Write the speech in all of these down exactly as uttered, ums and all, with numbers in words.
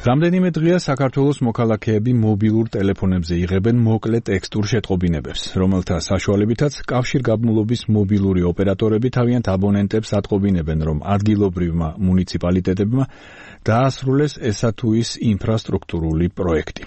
რამდენიმე დღეა საქართველოს მოქალაქეები მობილურ ტელეფონებზე იღებენ მოკლე ტექსტურ შეტყობინებებს, რომელთა საშუალებითაც კავშირგაბმულობის მობილური ოპერატორები თავიანთ აბონენტებს ატყობინებენ, რომ ადგილობრივმა მუნიციპალიტეტებმა დაასრულეს ესა თუ ის ინფრასტრუქტურული პროექტი.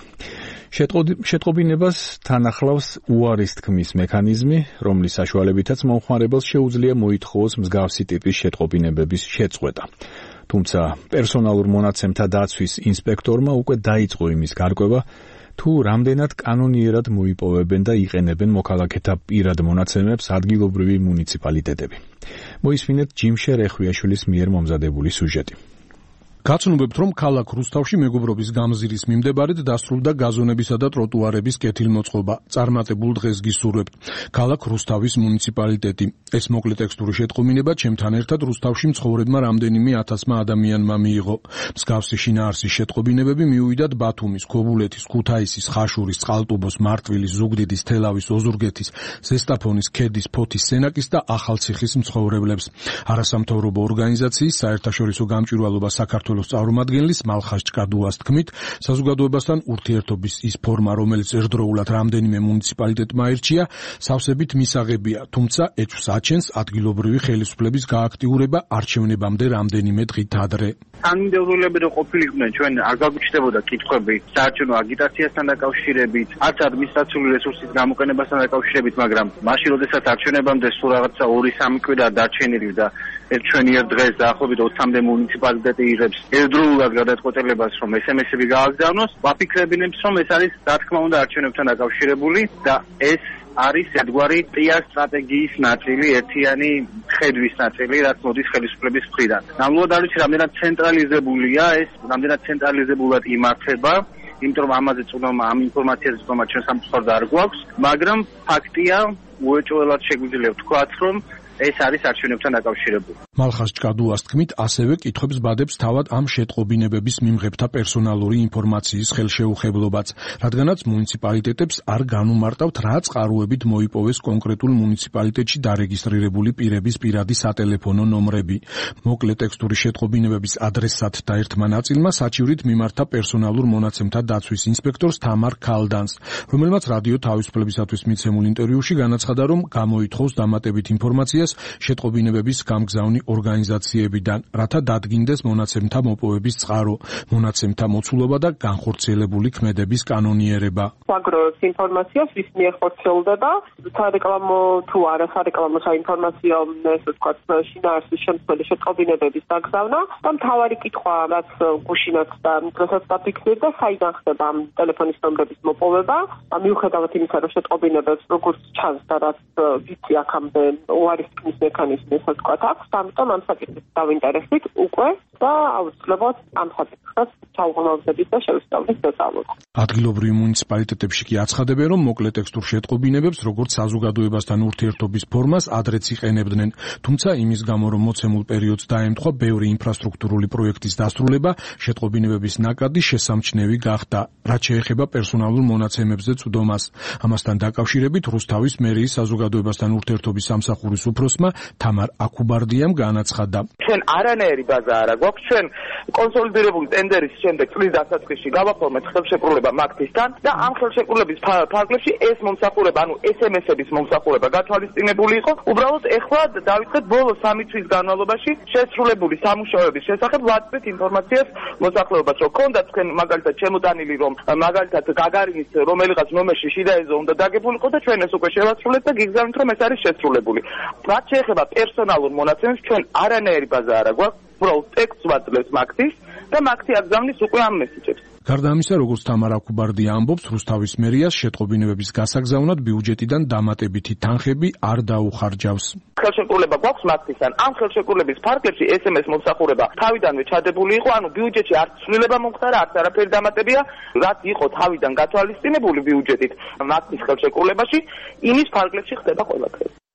შეტყობინებას თან ახლავს უარის თქმის მექანიზმი, რომლის საშუალებითაც მომხმარებელს შეუძლია მოითხოვოს მსგავსი ტიპის შეტყობინებების შეწყვეტა. თუმცა პერსონალურ მონაცემთა დაცვის ინსპექტორმა უკვე დაიწყო იმის გარკვევა, თუ რამდენად კანონიერად მოიპოვებენ და იყენებენ მოქალაქეთა პირად მონაცემებს ადგილობრივი მუნიციპალიტეტები. მოისმინეთ ჯიმშე რეხვიაშვილის მიერ მომზადებული სიუჟეტი. გაცნობებთ, რომ ქალაქ რუსთავში მეგობრობის გამზირის მიმდებარედ დასრულდა გაზონებისა და ტროტუარების კეთილმოწყობა. წარმატებულ დღეს გისურვებთ. ქალაქ რუსთავის მუნიციპალიტეტი. ეს მოკლე ტექსტური შეტყობინება ჩემთან ერთად რუსთავში მცხოვრებმა რამდენიმე ათასმა ადამიანმა მიიღო. მსგავსი შინაარსის შეტყობინებები მიუვიდათ ბათუმის, ქობულეთის, ქუთაისის, ხაშურის, წყალტუბოს, მარტვილის, ზუგდიდის, თელავის, ოზურგეთის, ზესტაფონის, ქედის, ფოთის, სენაკის და ახალციხის მცხოვრებლებს. არასამთავრობო ორგანიზაციის საერთაშორისო გამჭვირვალობა საქართველოს წარმომადგენლის მალხაზ ჭკადუას თქმით, საზოგადოებასთან ურთიერთობის ის ფორმა, რომელიც ერთდროულად რამდენიმე მუნიციპალიტეტმა აირჩია, სავსებით მისაღებია, თუმცა ეჭვს აჩენს ადგილობრივი ხელისუფლების გააქტიურება არჩევნებამდე რამდენიმე დღით ადრე. თანმიმდევრულები რო ყოფილიყვნენ, ჩვენ არ გაგვიჩნდებოდა კითხვები საარჩევნო აგიტაციასთან დაკავშირებით, არც ადმინისტრაციული რესურსის გამოყენებასთან დაკავშირებით, მაგრამ მაშინ, როდესაც არჩევნებამდე სულ რაღაცა ორი სამი კვირა დარჩენილი და ერთ ჩვენიერ დღეს დაახლოებით ოცამდე მუნიციპალიტეტი იღებს ერთდროულად გადაწყვეტილებას, რომ ეს em es-ები გააგზავნოს, ვაფიქრებინებს, რომ ეს არის რა თქმა უნდა არჩევნებთან დაკავშირებული და ეს არის ერთგვარი პიარ სტრატეგიის ნაწილი, ერთიანი ხედვის ნაწილი, რაც მოდის ხელისუფლების მხრიდან. ნამდვილად არ ვიცი, რამდენად ცენტრალიზებულია ეს, რამდენად ცენტრალიზებულად იმართება, იმიტომ რომ ამაზე წვდომა, ამ ინფორმაციაზე წვდომა ჩვენ სამწუხაროდ არ გვაქვს, მაგრამ ფაქტია, უეჭველად შეგვიძლია ვთქვათ, რომ ეს არის არჩევნებთან დაკავშირებული. მალხაზ ჭკადუას თქმით, ასევე კითხვებს ბადებს თავად ამ შეტყობინებების მიმღებთა პერსონალური ინფორმაციის ხელშეუხებლობაც, რადგანაც მუნიციპალიტეტებს არ განუმარტავთ, რა წყაროებით მოიპოვეს კონკრეტულ მუნიციპალიტეტში დარეგისტრირებული პირების პირადი სატელეფონო ნომრები. მოკლე ტექსტური შეტყობინებების ადრესატთა ერთმა ნაწილმა საჩივრით მიმართა პერსონალურ მონაცემთა დაცვის ინსპექტორს თამარ ქალდანს, რომელმაც რადიო თავისუფლებისათვის მიცემულ ინტერვიუში განაცხადა, რომ გამოითხოვს დამატებით ინფორმაციას შეტყობინებების გამგზავნი ორგანიზაციებიდან, რათა დადგინდეს მონაცემთა მოპოვების წყარო, მონაცემთა მოცულობა და განხორციელებული ქმედების კანონიერება. საგროს ინფორმაციას ვის მიერ ხორციელდება, სარეკლამო თუ არა სარეკლამო საინფორმაციო, ესე ვთქვათ, შინაარსის შემცველი შეტყობინებების დაგზავნა და მთავარი კითხვა, რაც გუშინაც და დღესაც დაფიქსირდა, საიდან ხდება ამ ტელეფონის ნომრების მოპოვება, მიუხედავად იმისა, რომ შეტყობინებებს როგორც ჩანს და რაც ვიცი აქამდე უარის თქმის მექანიზმი, ესე ვთქვათ, აქვს, ამიტომ ამ საკითხით დავინტერესდით უკვე და აუცილებლად ამ საკითხს ჩავღმავდებით და შევისწავლით დეტალურად. ადგილობრივი მუნიციპალიტეტებში კი აცხადებენ, რომ მოკლე ტექსტურ შეტყობინებებს, როგორც საზოგადოებასთან ურთიერთობის ფორმას ადრეც იყენებდნენ, თუმცა იმის გამო, რომ მოცემულ პერიოდს დაემთხვა ბევრი ინფრასტრუქტურული პროექტის დასრულება, შეტყობინებების ნაკადი შესამჩნევი გახდა, რაც შეეხება პერსონალურ მონაცემებზე წვდომას. ამასთან დაკავშირებით რუსთავის მერიის საზოგადოებასთან ურთიერთობის სამსახურის უფროსმა თამარ აქუბარდიამ განაცხადა. ჩვენ არანაირი ბაზა არ აქვს, ჩვენ კონსოლიდირებული ტენდერის შემდეგ წლის დასაწყისში გავაფორმეთ ხელშეკრულება მაგთისთან და ამ ხელშეკრულების ფარგლებში ეს მომსახურება, ანუ ეს em es-ების მომსახურება გათვალისწინებული იყო. უბრალოდ ეხლა დავიწყეთ ბოლო სამი თვის განმავლობაში შესრულებული სამუშაოების შესახებ ვაწვდით ინფორმაციას მოსახლეობას, რომ ქონდა თქვენ მაგალითად შემოტანილი, რომ მაგალითად გაგარინის რომელიღაც ნომერში შიდა ეზო უნდა დაგებულიყო და ჩვენ ეს უკვე შევასრულეთ და გიგზავნით, რომ ეს არის შესრულებული. რაც შეეხება პერსონალურ მონაცემებს, ჩვენ არანაირი ბაზა არ აქვს, უბრალოდ ტექსტს ვაძლევთ მაგთის და მაგთი აგზავნის უკვე ამ მესიჯებს. გარდა ამისა, როგორც თამარ აქუბარდია ამბობს, რუსთავის მერიას შეტყობინებების გასაგზავნად ბიუჯეტიდან დამატებითი თანხები არ დაუხარჯავს. ხელშეკრულება გვაქვს მაგთისგან. ამ ხელშეკრულების ფარგლებში ეს em es მომსახურება თავიდანვე ჩადებული იყო, ანუ ბიუჯეტში არც ცვლილება მომხდარა, არც არაფერი დამატებია, რაც იყო თავიდან გათვალისწინებული ბიუჯეტით მაგთის ხელშეკრულებაში, იმის ფარგლებში ხდება ყველაფერი.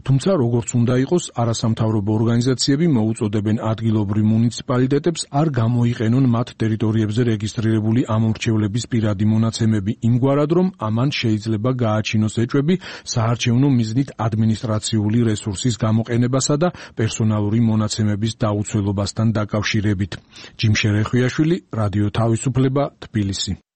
თუმცა როგორც უნდა იყოს, არასამთავრობო ორგანიზაციები მოუწოდებენ ადგილობრივ მუნიციპალიტეტებს არ გამოიყენონ მათ ტერიტორიებზე რეგისტრირებული ამორჩევლების პირადი მონაცემები იმგვარად, რომ ამან შეიძლება გააჩინოს ეჭვები საარჩევნო მიზნით ადმინისტრაციული რესურსის გამოყენებასა და პერსონალური მონაცემების დაუცველობასთან დაკავშირებით. ჯიმ შერეხვიაშვილი, რადიო თავისუფლება, თბილისი.